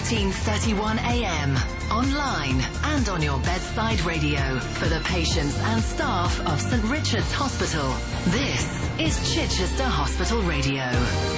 1431 AM, online and on your bedside radio for the patients and staff of St Richard's Hospital. This is Chichester Hospital Radio.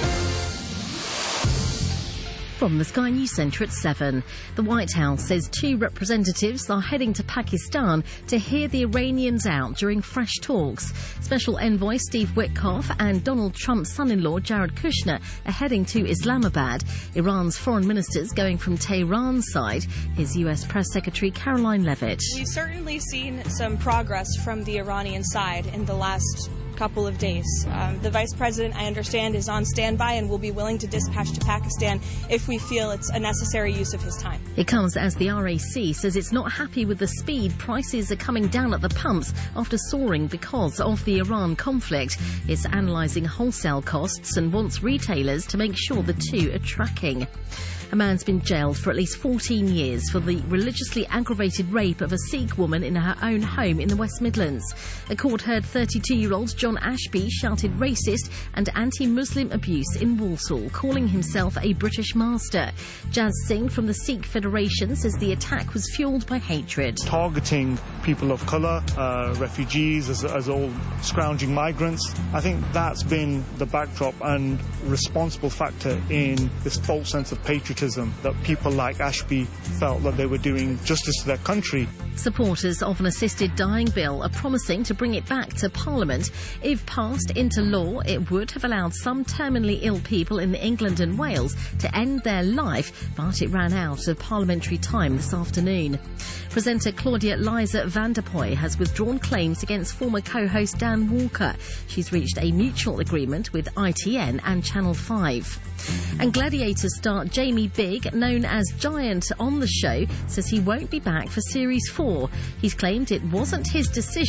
From the Sky News Centre at 7. The White House says 2 representatives are heading to Pakistan to hear the Iranians out during fresh talks. Special Envoy Steve Witkoff and Donald Trump's son-in-law Jared Kushner are heading to Islamabad. Iran's foreign minister's going from Tehran's side. Here's US Press Secretary Caroline Levitt. We've certainly seen some progress from the Iranian side in the last couple of days. The Vice President, I understand, is on standby and will be willing to dispatch to Pakistan if we feel it's a necessary use of his time. It comes as the RAC says it's not happy with the speed prices are coming down at the pumps after soaring because of the Iran conflict. It's analysing wholesale costs and wants retailers to make sure the two are tracking. A man's been jailed for at least 14 years for the religiously aggravated rape of a Sikh woman in her own home in the West Midlands. A court heard 32-year-old John Ashby shouted racist and anti-Muslim abuse in Walsall, calling himself a British master. Jaz Singh from the Sikh Federation says the attack was fuelled by hatred. Targeting people of colour, refugees as all scrounging migrants. I think that's been the backdrop and responsible factor in this false sense of patriotism that people like Ashby felt that they were doing justice to their country. Supporters of an assisted dying bill are promising to bring it back to Parliament. If passed into law, it would have allowed some terminally ill people in England and Wales to end their life, but it ran out of parliamentary time this afternoon. Presenter Claudia Liza Vanderpoy has withdrawn claims against former co-host Dan Walker. She's reached a mutual agreement with ITN and Channel 5. And Gladiator star Jamie Bigg, known as Giant on the show, says he won't be back for Series 4. He's claimed it wasn't his decision